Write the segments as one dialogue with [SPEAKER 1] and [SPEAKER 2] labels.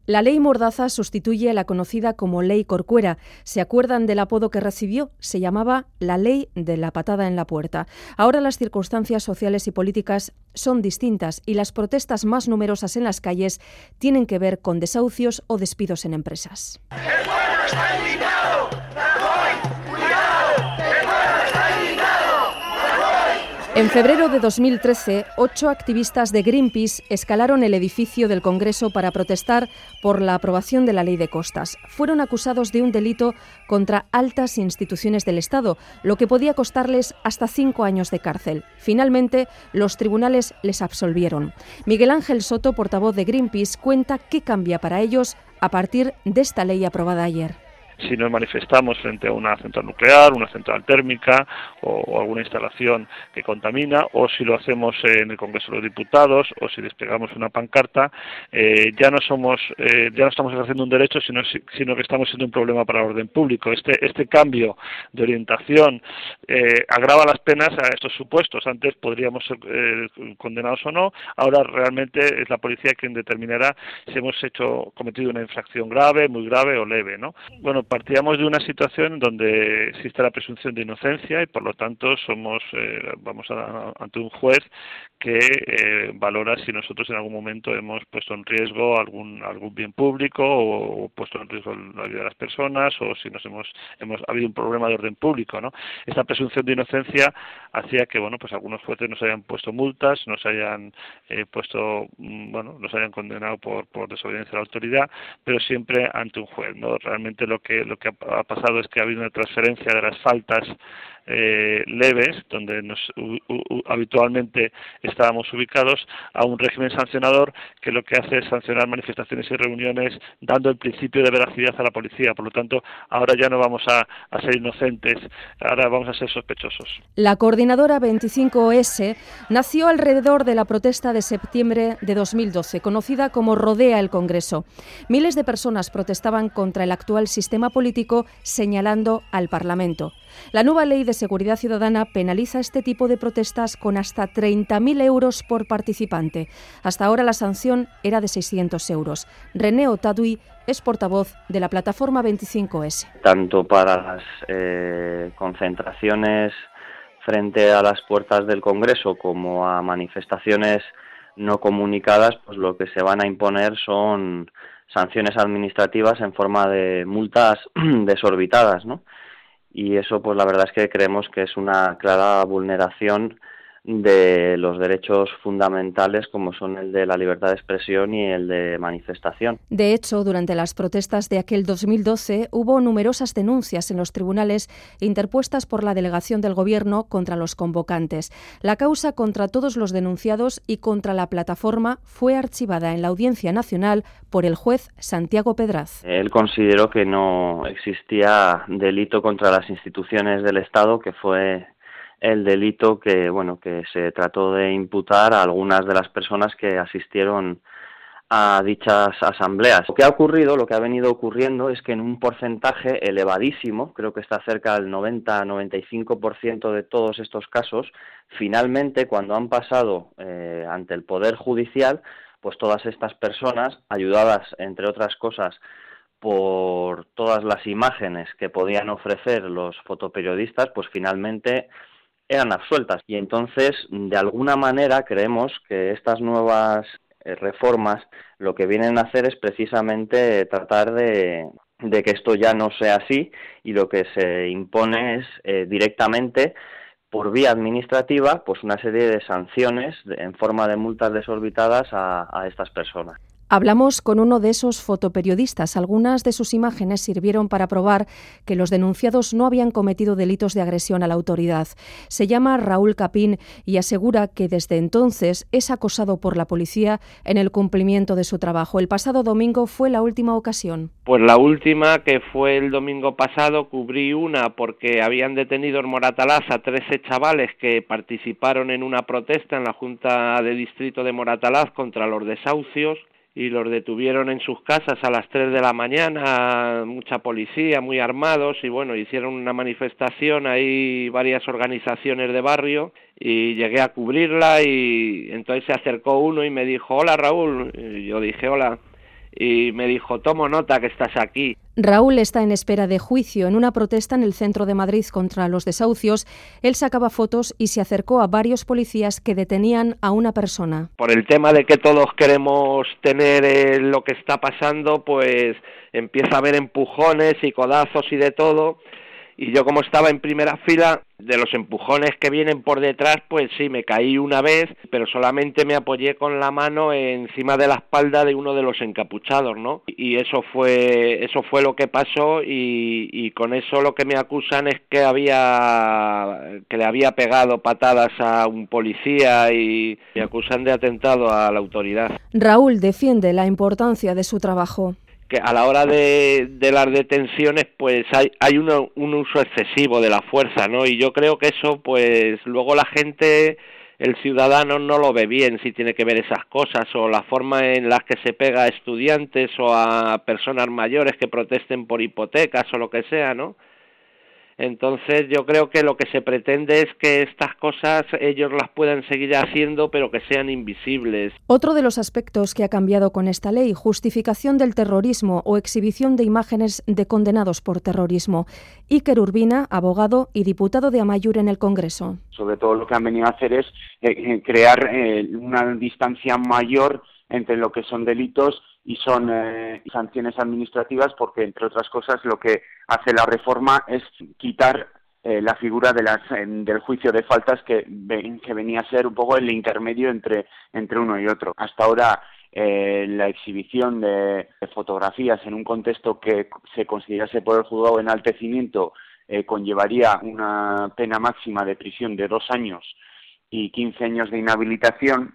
[SPEAKER 1] La ley Mordaza sustituye a la conocida como Ley Corcuera. ¿Se acuerdan del apodo que recibió? Se llamaba la Ley de la Patada en la Puerta. Ahora las circunstancias sociales y políticas son distintas y las protestas más numerosas en las calles tienen que ver con desahucios o despidos en empresas.
[SPEAKER 2] ¡El pueblo está indignado! ¡Rajoy, cuidado! ¡El pueblo está indignado! ¡Rajoy!
[SPEAKER 1] En febrero de 2013, 8 activistas de Greenpeace escalaron el edificio del Congreso para protestar por la aprobación de la Ley de Costas. Fueron acusados de un delito contra altas instituciones del Estado, lo que podía costarles hasta 5 años de cárcel. Finalmente, los tribunales les absolvieron. Miguel Ángel Soto, portavoz de Greenpeace, cuenta qué cambia para ellos a partir de esta ley aprobada ayer.
[SPEAKER 3] Si nos manifestamos frente a una central nuclear, una central térmica o alguna instalación que contamina, o si lo hacemos en el Congreso de los Diputados, o si desplegamos una pancarta, ya no estamos ejerciendo un derecho, sino que estamos siendo un problema para el orden público. Este cambio de orientación agrava las penas a estos supuestos. Antes podríamos ser condenados o no, ahora realmente es la policía quien determinará si hemos cometido una infracción grave, muy grave o leve, ¿no? Bueno, partíamos de una situación donde existe la presunción de inocencia y por lo tanto vamos ante un juez que valora si nosotros en algún momento hemos puesto en riesgo algún bien público o puesto en riesgo la vida de las personas o si ha habido un problema de orden público, ¿no? Esta presunción de inocencia hacía que algunos jueces nos hayan puesto multas, nos hayan condenado por desobediencia a la autoridad, pero siempre ante un juez, ¿no? Realmente lo que ha pasado es que ha habido una transferencia de las faltas leves, donde habitualmente estábamos ubicados, a un régimen sancionador que lo que hace es sancionar manifestaciones y reuniones dando el principio de veracidad a la policía. Por lo tanto, ahora ya no vamos a ser inocentes, ahora vamos a ser sospechosos.
[SPEAKER 1] La coordinadora 25S nació alrededor de la protesta de septiembre de 2012, conocida como Rodea el Congreso. Miles de personas protestaban contra el actual sistema político, señalando al Parlamento. La nueva ley de seguridad ciudadana penaliza este tipo de protestas con hasta 30.000 euros por participante. Hasta ahora la sanción era de 600 euros. René Otadui es portavoz de la plataforma 25S.
[SPEAKER 4] Tanto para las concentraciones frente a las puertas del Congreso como a manifestaciones no comunicadas, pues lo que se van a imponer son sanciones administrativas en forma de multas desorbitadas, ¿no? Y eso, pues la verdad es que creemos que es una clara vulneración de los derechos fundamentales como son el de la libertad de expresión y el de manifestación.
[SPEAKER 1] De hecho, durante las protestas de aquel 2012 hubo numerosas denuncias en los tribunales interpuestas por la delegación del Gobierno contra los convocantes. La causa contra todos los denunciados y contra la plataforma fue archivada en la Audiencia Nacional por el juez Santiago Pedraz.
[SPEAKER 4] Él consideró que no existía delito contra las instituciones del Estado, que fue el delito que se trató de imputar a algunas de las personas que asistieron a dichas asambleas. Lo que ha venido ocurriendo es que en un porcentaje elevadísimo, creo que está cerca del 90-95% de todos estos casos, finalmente cuando han pasado ante el Poder Judicial, pues todas estas personas, ayudadas entre otras cosas por todas las imágenes que podían ofrecer los fotoperiodistas, pues finalmente eran absueltas. Y entonces, de alguna manera, creemos que estas nuevas reformas lo que vienen a hacer es precisamente tratar de que esto ya no sea así, y lo que se impone es directamente por vía administrativa pues una serie de sanciones en forma de multas desorbitadas a estas personas.
[SPEAKER 1] Hablamos con uno de esos fotoperiodistas. Algunas de sus imágenes sirvieron para probar que los denunciados no habían cometido delitos de agresión a la autoridad. Se llama Raúl Capín y asegura que desde entonces es acosado por la policía en el cumplimiento de su trabajo. El pasado domingo fue la última ocasión.
[SPEAKER 5] Pues la última, que fue el domingo pasado, cubrí una porque habían detenido en Moratalaz a 13 chavales que participaron en una protesta en la Junta de Distrito de Moratalaz contra los desahucios, y los detuvieron en sus casas a las 3 de la mañana, mucha policía, muy armados, y bueno, hicieron una manifestación ahí, varias organizaciones de barrio, y llegué a cubrirla, y entonces se acercó uno y me dijo: hola Raúl, y yo dije hola, y me dijo, tomo nota que estás aquí.
[SPEAKER 1] Raúl está en espera de juicio. En una protesta en el centro de Madrid contra los desahucios, él sacaba fotos y se acercó a varios policías que detenían a una persona.
[SPEAKER 5] Por el tema de que todos queremos tener lo que está pasando, pues empieza a haber empujones y codazos y de todo. Y yo, como estaba en primera fila, de los empujones que vienen por detrás, pues sí, me caí una vez, pero solamente me apoyé con la mano encima de la espalda de uno de los encapuchados, ¿no? Y eso fue lo que pasó, y con eso lo que me acusan es que le había pegado patadas a un policía y me acusan de atentado a la autoridad.
[SPEAKER 1] Raúl defiende la importancia de su trabajo.
[SPEAKER 5] Que a la hora de las detenciones pues hay un uso excesivo de la fuerza, ¿no? Y yo creo que eso pues luego la gente, el ciudadano no lo ve bien si tiene que ver esas cosas, o la forma en la que se pega a estudiantes o a personas mayores que protesten por hipotecas o lo que sea, ¿no? Entonces yo creo que lo que se pretende es que estas cosas ellos las puedan seguir haciendo, pero que sean invisibles.
[SPEAKER 1] Otro de los aspectos que ha cambiado con esta ley, justificación del terrorismo o exhibición de imágenes de condenados por terrorismo. Iker Urbina, abogado y diputado de Amaiur en el Congreso.
[SPEAKER 6] Sobre todo lo que han venido a hacer es crear una distancia mayor entre lo que son delitos y son sanciones administrativas, porque entre otras cosas lo que hace la reforma es quitar la figura del juicio de faltas que venía a ser un poco el intermedio entre uno y otro. Hasta ahora la exhibición de fotografías en un contexto que se considerase por el juzgado de enaltecimiento conllevaría una pena máxima de prisión de 2 años y 15 años de inhabilitación.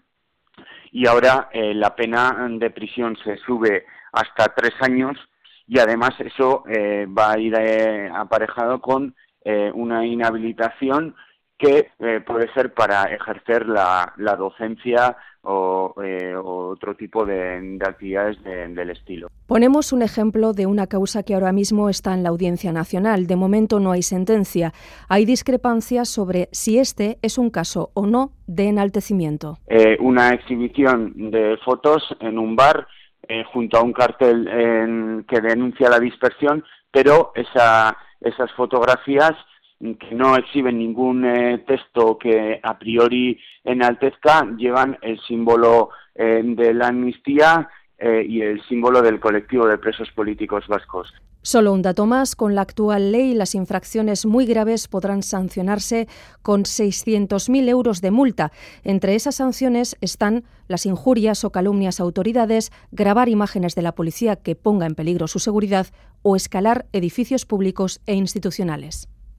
[SPEAKER 6] Y ahora la pena de prisión se sube hasta 3 años, y además eso va a ir aparejado con una inhabilitación que puede ser para ejercer la docencia o otro tipo de actividades del estilo.
[SPEAKER 1] Ponemos un ejemplo de una causa que ahora mismo está en la Audiencia Nacional. De momento no hay sentencia. Hay discrepancias sobre si este es un caso o no de enaltecimiento.
[SPEAKER 6] Una exhibición de fotos en un bar junto a un cartel que denuncia la dispersión, pero esas fotografías que no exhiben ningún texto que a priori enaltezca, llevan el símbolo de la amnistía y el símbolo del colectivo de presos políticos vascos.
[SPEAKER 1] Solo un dato más, con la actual ley las infracciones muy graves podrán sancionarse con 600.000 euros de multa. Entre esas sanciones están las injurias o calumnias a autoridades, grabar imágenes de la policía que ponga en peligro su seguridad o escalar edificios públicos e institucionales.